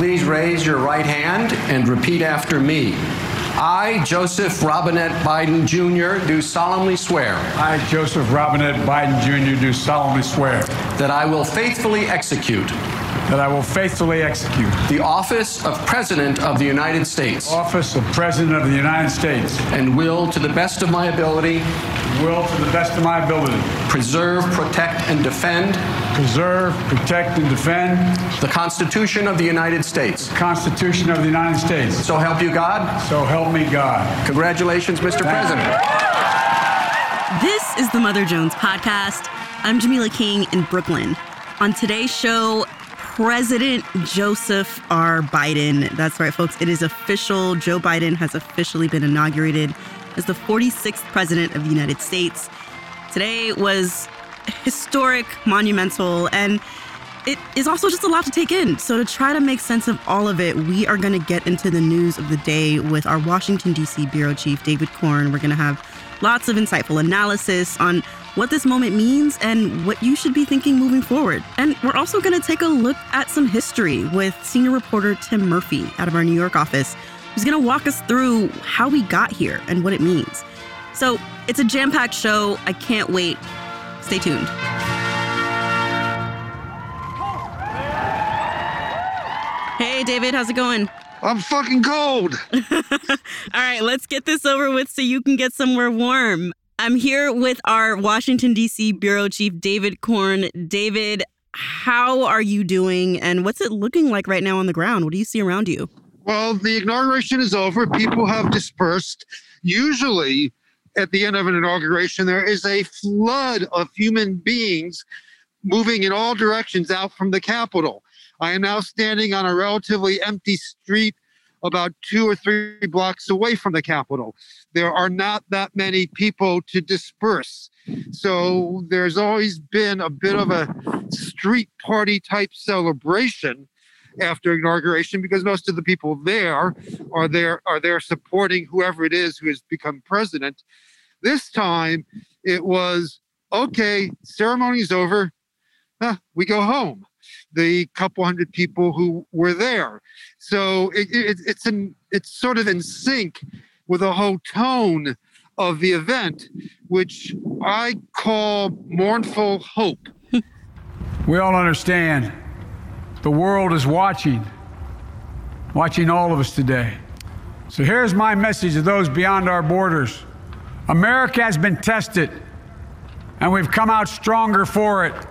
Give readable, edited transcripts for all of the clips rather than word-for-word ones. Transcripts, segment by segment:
please raise your right hand and repeat after me. I, Joseph Robinette Biden Jr., do solemnly swear. I, Joseph Robinette Biden Jr., do solemnly swear. That I will faithfully execute. That I will faithfully execute. The office of President of the United States. Office of President of the United States. And will, to the best of my ability. Will, to the best of my ability. Preserve, protect, and defend. Preserve, protect, and defend. The Constitution of the United States. The Constitution of the United States. So help you God. So help me God. Congratulations, Mr. President. This is the Mother Jones Podcast. I'm Jamila King in Brooklyn. On today's show, President Joseph R. Biden. That's right, folks. It is official. Joe Biden has officially been inaugurated as the 46th president of the United States. Today was historic, monumental, and it is also just a lot to take in. So to try to make sense of all of it, we are going to get into the news of the day with our Washington, D.C. Bureau Chief, David Corn. We're going to have lots of insightful analysis on what this moment means and what you should be thinking moving forward. And we're also going to take a look at some history with senior reporter Tim Murphy out of our New York office, who's going to walk us through how we got here and what it means. So it's a jam-packed show. I can't wait. Stay tuned. Hey, David, how's it going? I'm fucking cold. All right, let's get this over with so you can get somewhere warm. I'm here with our Washington, D.C. Bureau Chief, David Corn. David, how are you doing and what's it looking like right now on the ground? What do you see around you? Well, the inauguration is over. People have dispersed. Usually, at the end of an inauguration, there is a flood of human beings moving in all directions out from the Capitol. I am now standing on a relatively empty street about 2 or 3 blocks away from the Capitol. There are not that many people to disperse. So there's always been a bit of a street party type celebration after inauguration because most of the people there are there supporting whoever it is who has become president. This time it was, okay, ceremony's over, we go home. The couple hundred people who were there. So it's sort of in sync with the whole tone of the event, which I call mournful hope. We all understand the world is watching all of us today. So here's my message to those beyond our borders. America has been tested, and we've come out stronger for it.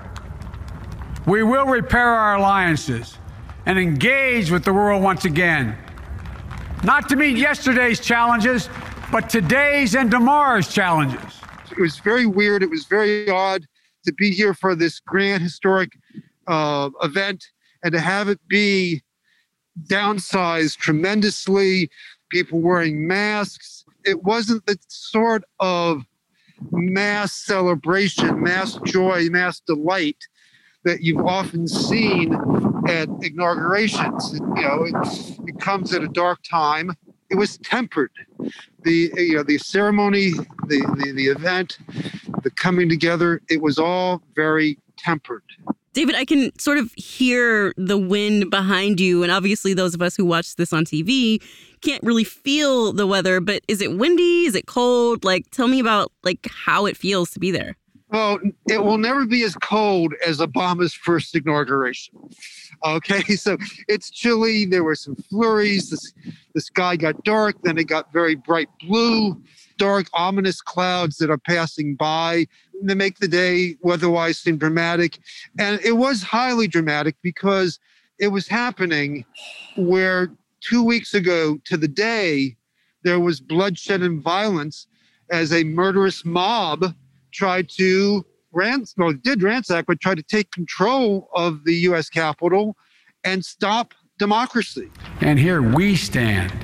We will repair our alliances and engage with the world once again, not to meet yesterday's challenges, but today's and tomorrow's challenges. It was very weird. It was very odd to be here for this grand historic event and to have it be downsized tremendously, people wearing masks. It wasn't the sort of mass celebration, mass joy, mass delight that you've often seen at inaugurations. It comes at a dark time. It was tempered. The ceremony, the event, the coming together, it was all very tempered. David, I can sort of hear the wind behind you, and obviously those of us who watch this on TV can't really feel the weather, but is it windy? Is it cold? Tell me about how it feels to be there. Well, it will never be as cold as Obama's first inauguration. Okay, so it's chilly. There were some flurries. The sky got dark. Then it got very bright blue, dark, ominous clouds that are passing by. They make the day weather-wise seem dramatic. And it was highly dramatic because it was happening where 2 weeks ago to the day, there was bloodshed and violence as a murderous mob tried to ransack, but tried to take control of the U.S. Capitol and stop democracy. And here we stand,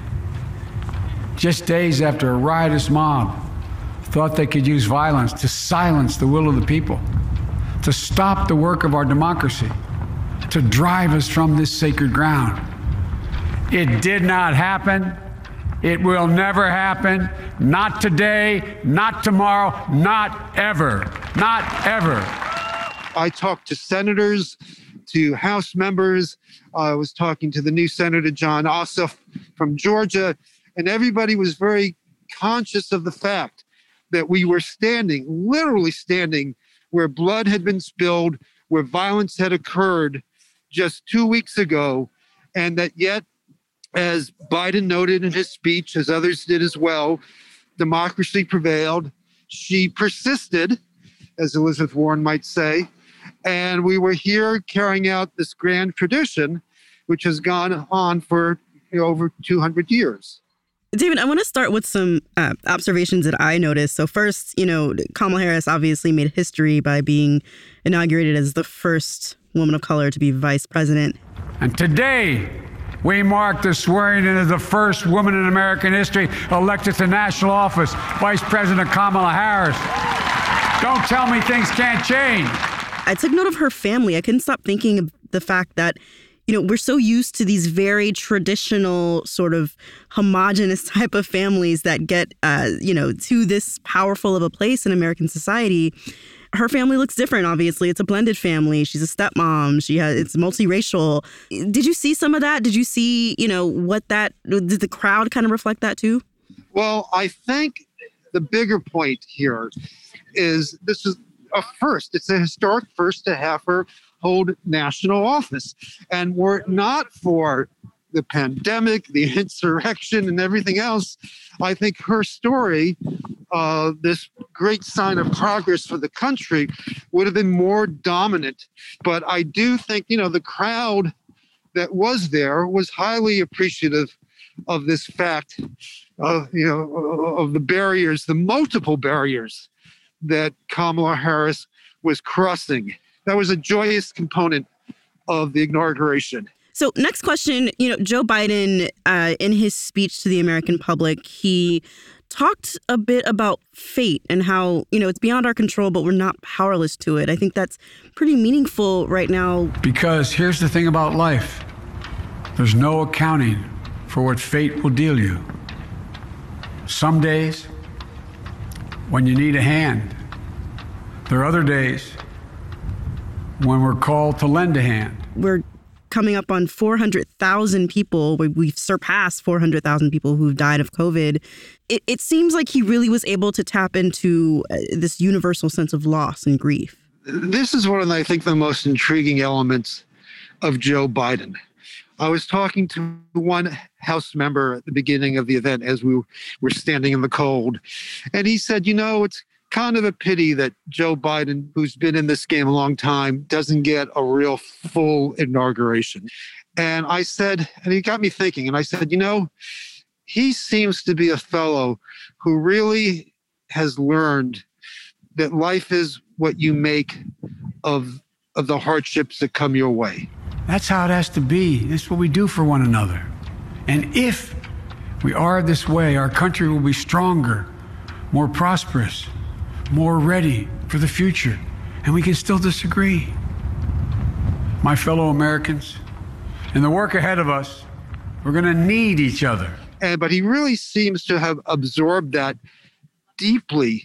just days after a riotous mob thought they could use violence to silence the will of the people, to stop the work of our democracy, to drive us from this sacred ground. It did not happen. It will never happen. Not today, not tomorrow, not ever, not ever. I talked to senators, to House members. I was talking to the new Senator John Ossoff from Georgia, and everybody was very conscious of the fact that we were standing, literally standing, where blood had been spilled, where violence had occurred just 2 weeks ago, and that yet, as Biden noted in his speech, as others did as well, democracy prevailed. She persisted, as Elizabeth Warren might say, and we were here carrying out this grand tradition, which has gone on for over 200 years. David, I want to start with some observations that I noticed. So first, Kamala Harris obviously made history by being inaugurated as the first woman of color to be vice president. And today, we mark the swearing in of the first woman in American history elected to national office, Vice President Kamala Harris. Don't tell me things can't change. I took note of her family. I couldn't stop thinking of the fact that we're so used to these very traditional sort of homogenous type of families that get, to this powerful of a place in American society. Her family looks different, obviously. It's a blended family. She's a stepmom. It's multiracial. Did you see some of that? Did you see, did the crowd kind of reflect that too? Well, I think the bigger point here is this is a first. It's a historic first to have her hold national office. And were it not for the pandemic, the insurrection, and everything else, I think her story, this great sign of progress for the country, would have been more dominant. But I do think, the crowd that was there was highly appreciative of this fact, of the barriers, the multiple barriers that Kamala Harris was crossing. That was a joyous component of the inauguration. So next question, Joe Biden, in his speech to the American public, he talked a bit about fate and how, it's beyond our control, but we're not powerless to it. I think that's pretty meaningful right now. Because here's the thing about life. There's no accounting for what fate will deal you. Some days, when you need a hand. There are other days when we're called to lend a hand. We're coming up on 400,000 people. We've surpassed 400,000 people who've died of COVID. It seems like he really was able to tap into this universal sense of loss and grief. This is one of, I think, the most intriguing elements of Joe Biden. I was talking to one House member at the beginning of the event as we were standing in the cold, and he said, it's kind of a pity that Joe Biden, who's been in this game a long time, doesn't get a real full inauguration. And I said, and he got me thinking, and I said, he seems to be a fellow who really has learned that life is what you make of the hardships that come your way. That's how it has to be. That's what we do for one another. And if we are this way, our country will be stronger, more prosperous, more ready for the future, and we can still disagree. My fellow Americans, in the work ahead of us, we're going to need each other. But he really seems to have absorbed that deeply,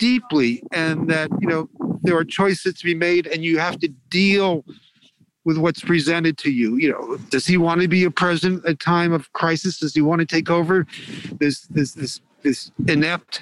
and that, there are choices to be made, and you have to deal with what's presented to you. Does he want to be a president at a time of crisis? Does he want to take over this inept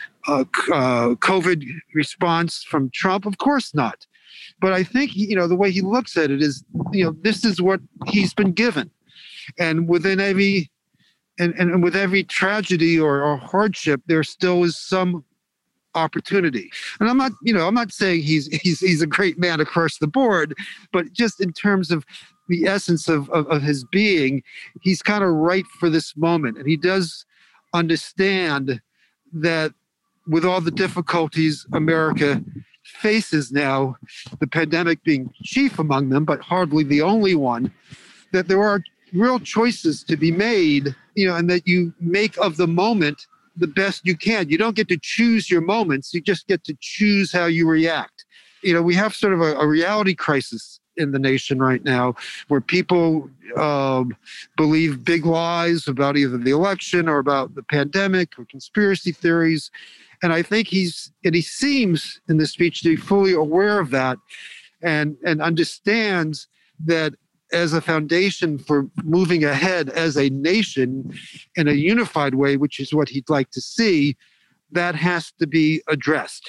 COVID response from Trump? Of course not. But I think, the way he looks at it is, this is what he's been given. And within every, and with every tragedy or hardship, there still is some opportunity. And I'm not saying he's a great man across the board, but just in terms of the essence of his being, he's kind of right for this moment. And he does understand that with all the difficulties America faces now, the pandemic being chief among them, but hardly the only one, that there are real choices to be made, and that you make of the moment the best you can. You don't get to choose your moments. You just get to choose how you react. We have sort of a reality crisis in the nation right now where people believe big lies about either the election or about the pandemic or conspiracy theories. And I think he seems in this speech to be fully aware of that and understands that as a foundation for moving ahead as a nation in a unified way, which is what he'd like to see, that has to be addressed.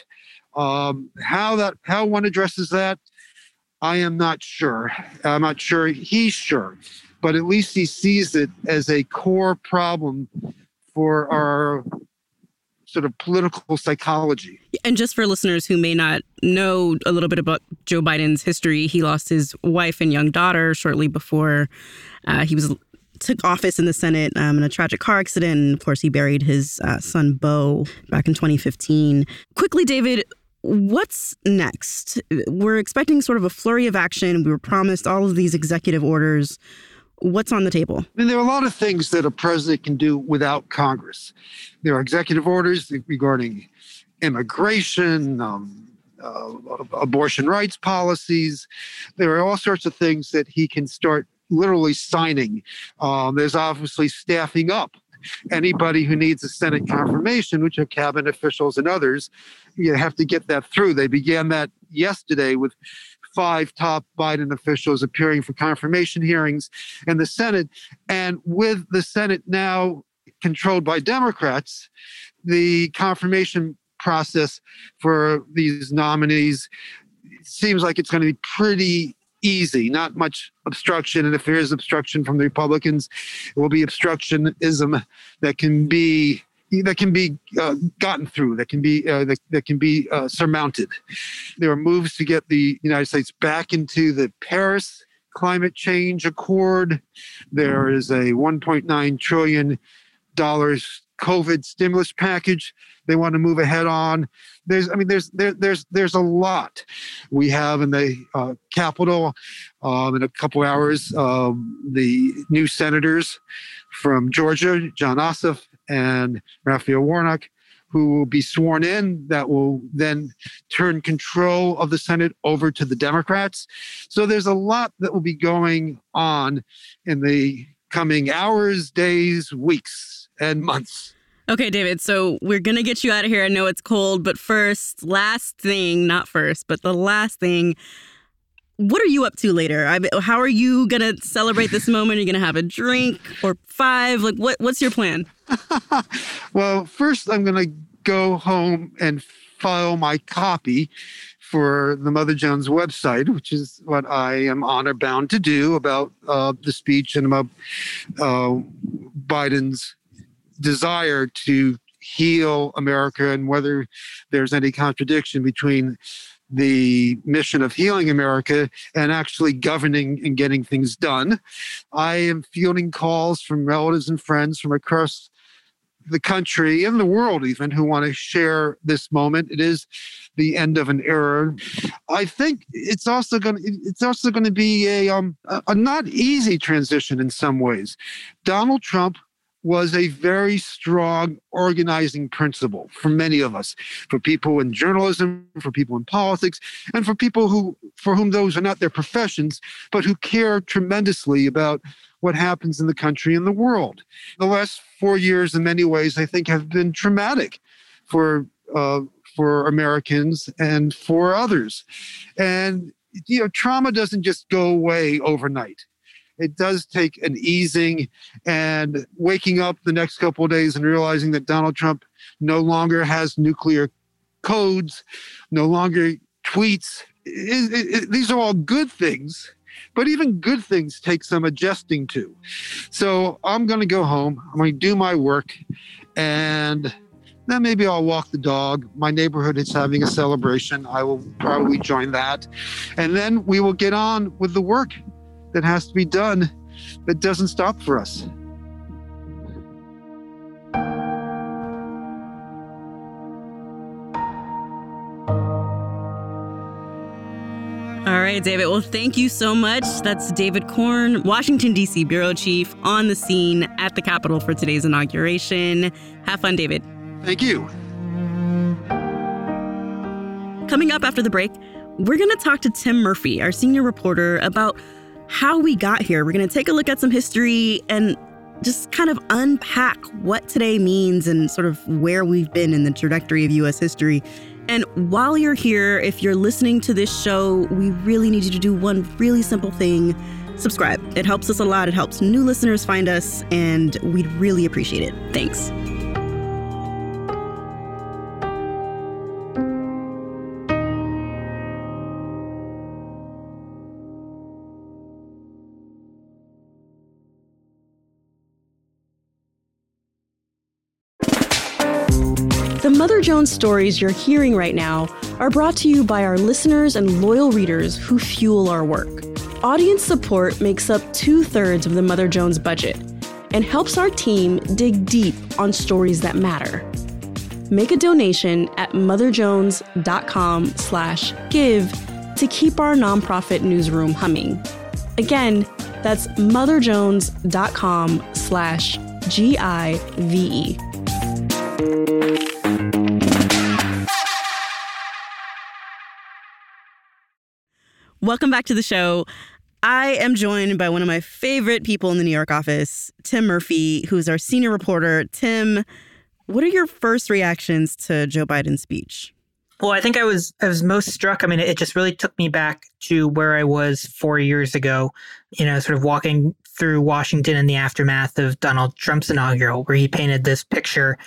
How one addresses that, I am not sure. I'm not sure he's sure, but at least he sees it as a core problem for our sort of political psychology. And just for listeners who may not know a little bit about Joe Biden's history, he lost his wife and young daughter shortly before he took office in the Senate in a tragic car accident. And of course, he buried his son, Beau, back in 2015. Quickly, David, what's next? We're expecting sort of a flurry of action. We were promised all of these executive orders. What's on the table? I mean, there are a lot of things that a president can do without Congress. There are executive orders regarding immigration, abortion rights policies. There are all sorts of things that he can start literally signing. There's obviously staffing up. Anybody who needs a Senate confirmation, which are cabinet officials and others, you have to get that through. They began that yesterday with 5 top Biden officials appearing for confirmation hearings in the Senate. And with the Senate now controlled by Democrats, the confirmation process for these nominees seems like it's going to be pretty easy, not much obstruction. And if there is obstruction from the Republicans, it will be obstructionism that can be gotten through, that can be surmounted. There are moves to get the United States back into the Paris Climate Change Accord. There is a $1.9 trillion COVID stimulus package they want to move ahead on. There's a lot. We have in the Capitol in a couple hours the new senators from Georgia, John Ossoff and Raphael Warnock, who will be sworn in, that will then turn control of the Senate over to the Democrats. So there's a lot that will be going on in the coming hours, days, weeks, and months. Okay, David, so we're going to get you out of here. I know it's cold, but first, last thing, not first, but the last thing, what are you up to later? How are you going to celebrate this moment? Are you going to have a drink or 5? Like, what's your plan? Well, first, I'm going to go home and file my copy for the Mother Jones website, which is what I am honor bound to do about the speech and about Biden's desire to heal America and whether there's any contradiction between the mission of healing America and actually governing and getting things done. I am fielding calls from relatives and friends from across the country and the world even who want to share this moment. It is the end of an era. I think it's also going to be a not easy transition in some ways. Donald Trump was a very strong organizing principle for many of us, for people in journalism, for people in politics, and for people for whom those are not their professions, but who care tremendously about what happens in the country and the world. The last 4 years, in many ways, I think have been traumatic for Americans and for others. And trauma doesn't just go away overnight. It does take an easing and waking up the next couple of days and realizing that Donald Trump no longer has nuclear codes, no longer tweets. These are all good things, but even good things take some adjusting to. So I'm going to go home. I'm going to do my work, and then maybe I'll walk the dog. My neighborhood is having a celebration. I will probably join that. And then we will get on with the work that has to be done that doesn't stop for us. All right, David. Well, thank you so much. That's David Corn, Washington, D.C. Bureau Chief, on the scene at the Capitol for today's inauguration. Have fun, David. Thank you. Coming up after the break, we're going to talk to Tim Murphy, our senior reporter, about how we got here. We're going to take a look at some history and just kind of unpack what today means and sort of where we've been in the trajectory of U.S. history. And while you're here, if you're listening to this show, we really need you to do one really simple thing. Subscribe. It helps us a lot. It helps new listeners find us, and we'd really appreciate it. Thanks. The Mother Jones stories you're hearing right now are brought to you by our listeners and loyal readers who fuel our work. Audience support makes up 2/3 of the Mother Jones budget and helps our team dig deep on stories that matter. Make a donation at motherjones.com/give to keep our nonprofit newsroom humming. Again, that's motherjones.com/GIVE. Welcome back to the show. I am joined by one of my favorite people in the New York office, Tim Murphy, who's our senior reporter. Tim, what are your first reactions to Joe Biden's speech? Well, I think I was most struck. I mean, it just really took me back to where I was 4 years ago, sort of walking through Washington in the aftermath of Donald Trump's inaugural, where he painted this picture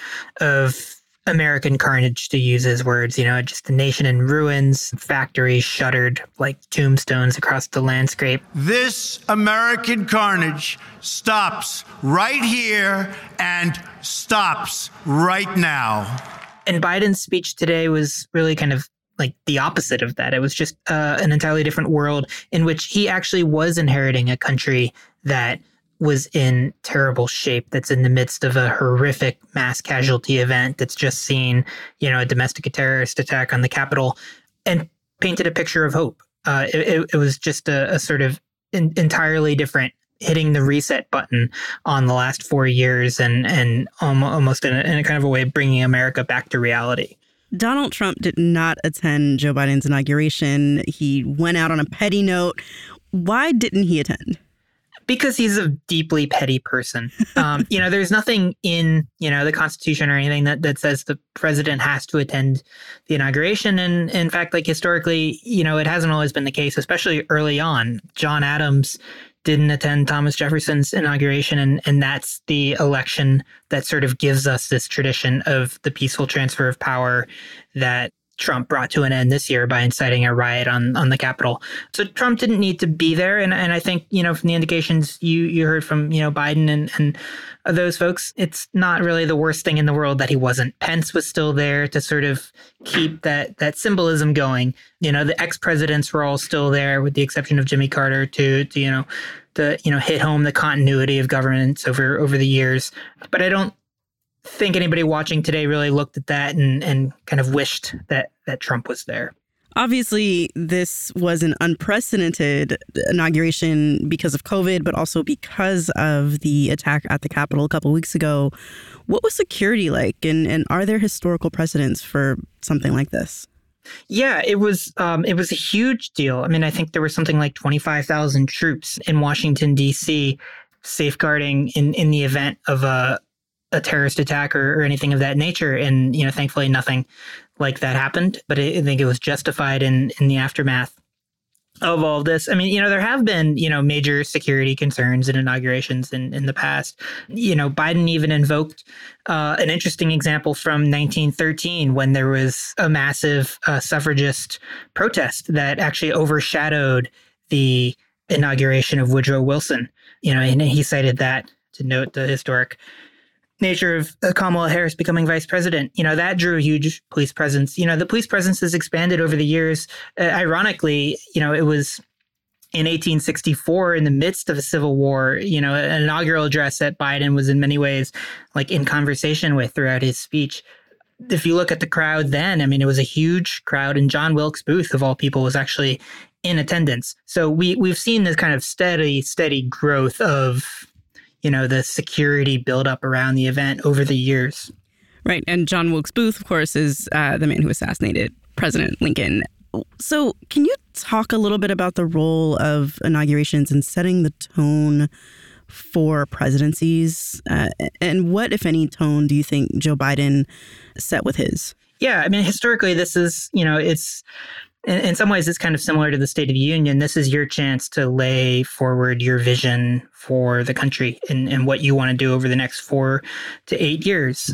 of American carnage, to use his words, just the nation in ruins, factories shuttered like tombstones across the landscape. This American carnage stops right here and stops right now. And Biden's speech today was really kind of like the opposite of that. It was just an entirely different world in which he actually was inheriting a country that was in terrible shape, that's in the midst of a horrific mass casualty event, that's just seen, a domestic terrorist attack on the Capitol, and painted a picture of hope. It was just a sort of entirely different, hitting the reset button on the last 4 years and almost in a kind of a way bringing America back to reality. Donald Trump did not attend Joe Biden's inauguration. He went out on a petty note. Why didn't he attend? Because he's a deeply petty person. There's nothing in, the Constitution or anything that says the president has to attend the inauguration. And in fact, like historically, it hasn't always been the case, especially early on. John Adams didn't attend Thomas Jefferson's inauguration. And that's the election that sort of gives us this tradition of the peaceful transfer of power that Trump brought to an end this year by inciting a riot on the Capitol. So Trump didn't need to be there. And I think, from the indications you heard from, Biden and those folks, it's not really the worst thing in the world that he wasn't. Pence was still there to sort of keep that symbolism going. The ex-presidents were all still there with the exception of Jimmy Carter to hit home the continuity of governance over the years. But I don't think anybody watching today really looked at that and kind of wished that Trump was there. Obviously, this was an unprecedented inauguration because of COVID, but also because of the attack at the Capitol a couple weeks ago. What was security like? And are there historical precedents for something like this? Yeah, it was a huge deal. I mean, I think there was something like 25,000 troops in Washington, D.C., safeguarding in the event of a terrorist attack or anything of that nature. And, thankfully nothing like that happened. But I think it was justified in the aftermath of all of this. I mean, there have been, major security concerns in inaugurations in the past. Biden even invoked an interesting example from 1913 when there was a massive suffragist protest that actually overshadowed the inauguration of Woodrow Wilson. And he cited that to note the historic nature of Kamala Harris becoming vice president. That drew a huge police presence. The police presence has expanded over the years. Ironically, it was in 1864 in the midst of a civil war, an inaugural address that Biden was in many ways like in conversation with throughout his speech. If you look at the crowd then, I mean, it was a huge crowd, and John Wilkes Booth, of all people, was actually in attendance. So we've seen this kind of steady growth of the security buildup around the event over the years. Right. And John Wilkes Booth, of course, is the man who assassinated President Lincoln. So can you talk a little bit about the role of inaugurations in setting the tone for presidencies? And what, if any, tone do you think Joe Biden set with his? Yeah, I mean, historically, this is, it's in some ways, it's kind of similar to the State of the Union. This is your chance to lay forward your vision for the country and what you want to do over the next 4 to 8 years.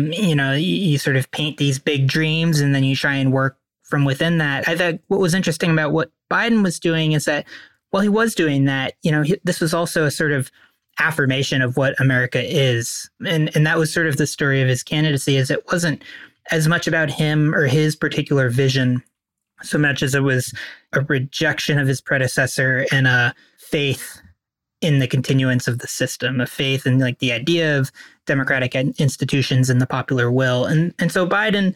You sort of paint these big dreams and then you try and work from within that. I thought what was interesting about what Biden was doing is that while he was doing that, this was also a sort of affirmation of what America is. And that was sort of the story of his candidacy, is it wasn't as much about him or his particular vision so much as it was a rejection of his predecessor and a faith in the continuance of the system, a faith in like the idea of democratic institutions and the popular will. And so Biden,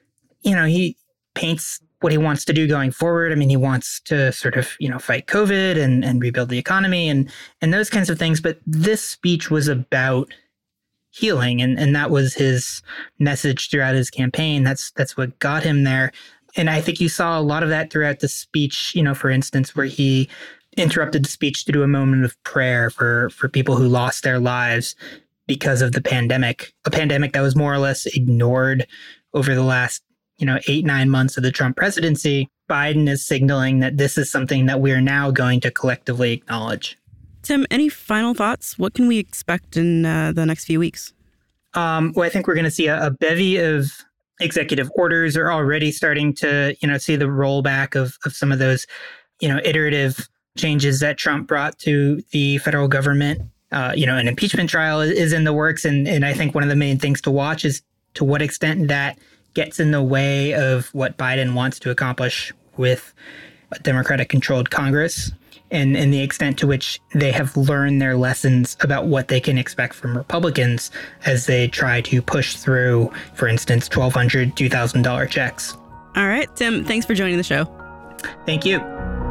he paints what he wants to do going forward. I mean, he wants to sort of, fight COVID and rebuild the economy and those kinds of things. But this speech was about healing. And that was his message throughout his campaign. That's what got him there. And I think you saw a lot of that throughout the speech, for instance, where he interrupted the speech to do a moment of prayer for people who lost their lives because of the pandemic, a pandemic that was more or less ignored over the last, 8-9 months of the Trump presidency. Biden is signaling that this is something that we are now going to collectively acknowledge. Tim, any final thoughts? What can we expect in the next few weeks? Well, I think we're going to see a bevy of executive orders. Are already starting to, see the rollback of some of those, iterative changes that Trump brought to the federal government. An impeachment trial is in the works. And I think one of the main things to watch is to what extent that gets in the way of what Biden wants to accomplish with a Democratic-controlled Congress and the extent to which they have learned their lessons about what they can expect from Republicans as they try to push through, for instance, $1,200, $2,000 checks. All right, Tim, thanks for joining the show. Thank you.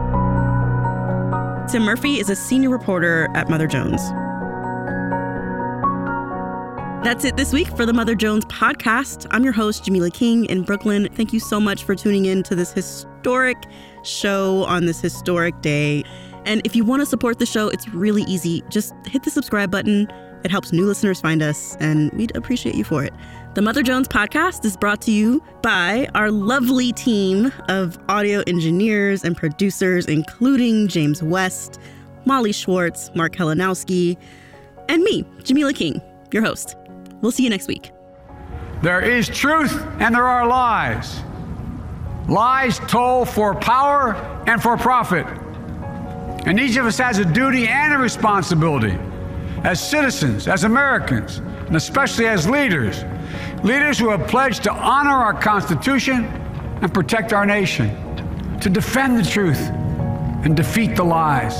Tim Murphy is a senior reporter at Mother Jones. That's it this week for the Mother Jones podcast. I'm your host, Jamila King in Brooklyn. Thank you so much for tuning in to this historic show on this historic day. And if you want to support the show, it's really easy. Just hit the subscribe button. It helps new listeners find us, and we'd appreciate you for it. The Mother Jones podcast is brought to you by our lovely team of audio engineers and producers, including James West, Molly Schwartz, Mark Helenowski, and me, Jamila King, your host. We'll see you next week. There is truth and there are lies. Lies told for power and for profit. And each of us has a duty and a responsibility as citizens, as Americans, and especially as leaders who have pledged to honor our Constitution and protect our nation, to defend the truth and defeat the lies.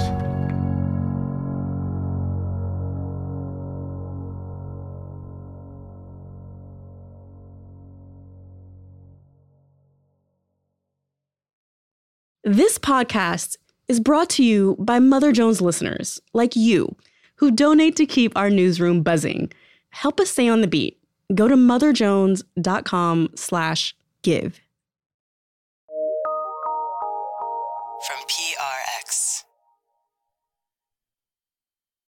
This podcast is brought to you by Mother Jones listeners like you who donate to keep our newsroom buzzing. Help us stay on the beat. Go to motherjones.com/give.